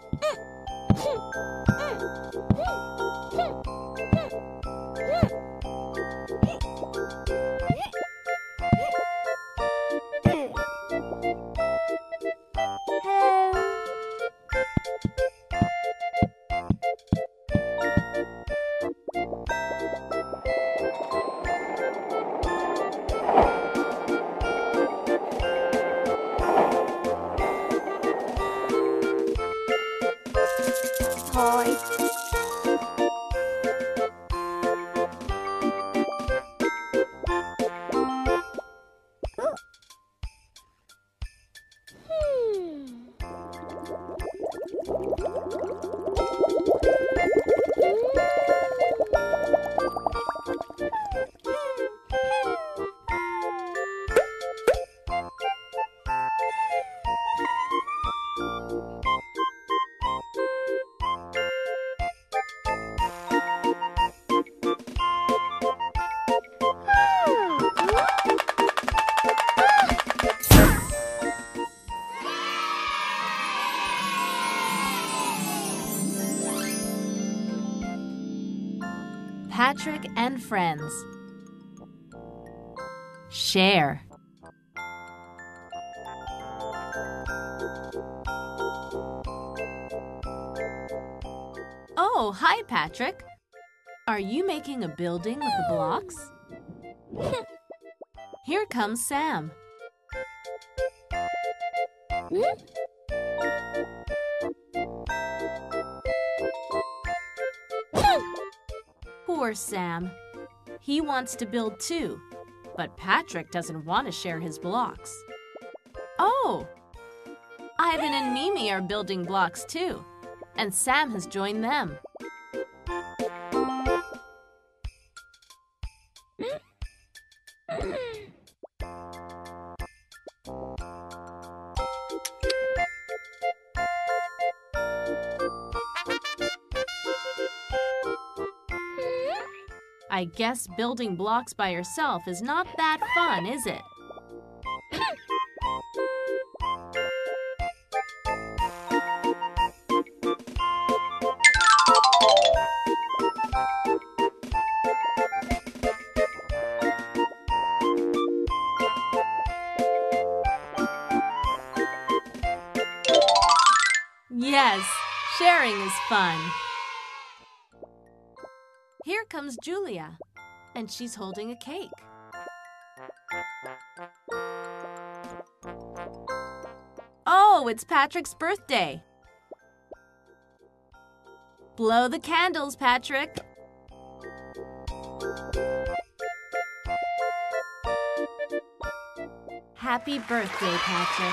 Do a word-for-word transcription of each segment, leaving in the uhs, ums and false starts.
Toy. Patrick and friends. Share. Oh, hi, Patrick. Are you making a building with the blocks? Here comes Sam. Poor Sam. He wants to build too, but Patrick doesn't want to share his blocks. Oh! Ivan and Mimi are building blocks too, and Sam has joined them. I guess building blocks by yourself is not that fun, is it? Yes, sharing is fun. Here comes Julia, and she's holding a cake. Oh, it's Patrick's birthday. Blow the candles, Patrick. Happy birthday, Patrick.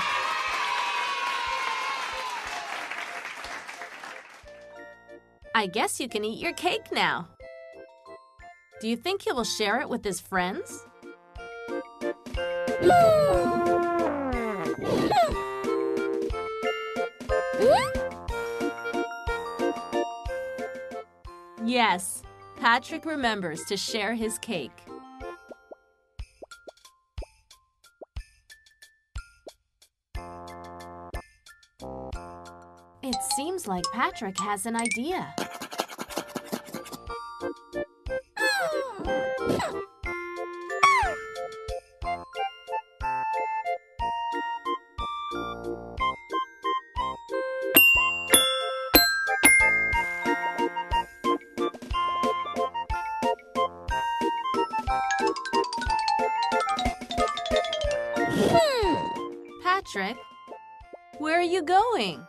I guess you can eat your cake now. Do you think he will share it with his friends? Yes, Patrick remembers to share his cake. It seems like Patrick has an idea. Patrick, where are you going?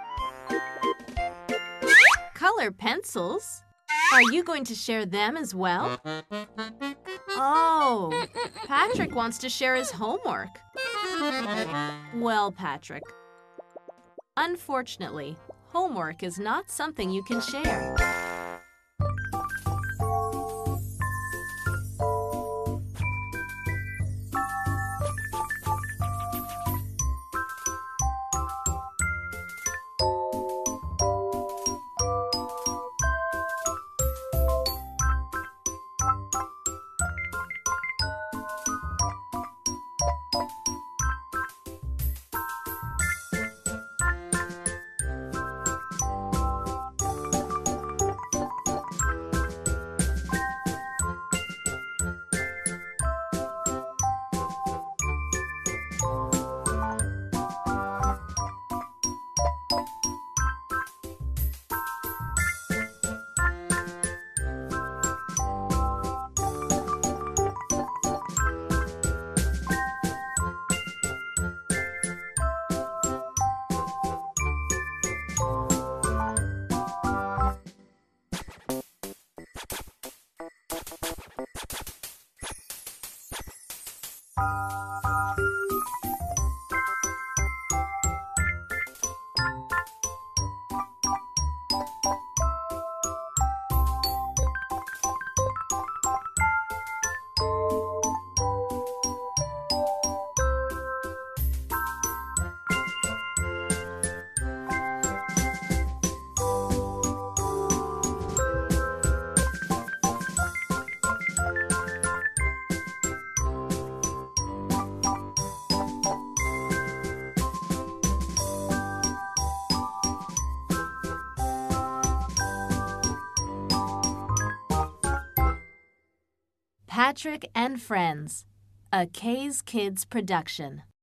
Color pencils? Are you going to share them as well? Oh, Patrick wants to share his homework. Well, Patrick, unfortunately, homework is not something you can share. Patrick and Friends, a K's Kids production.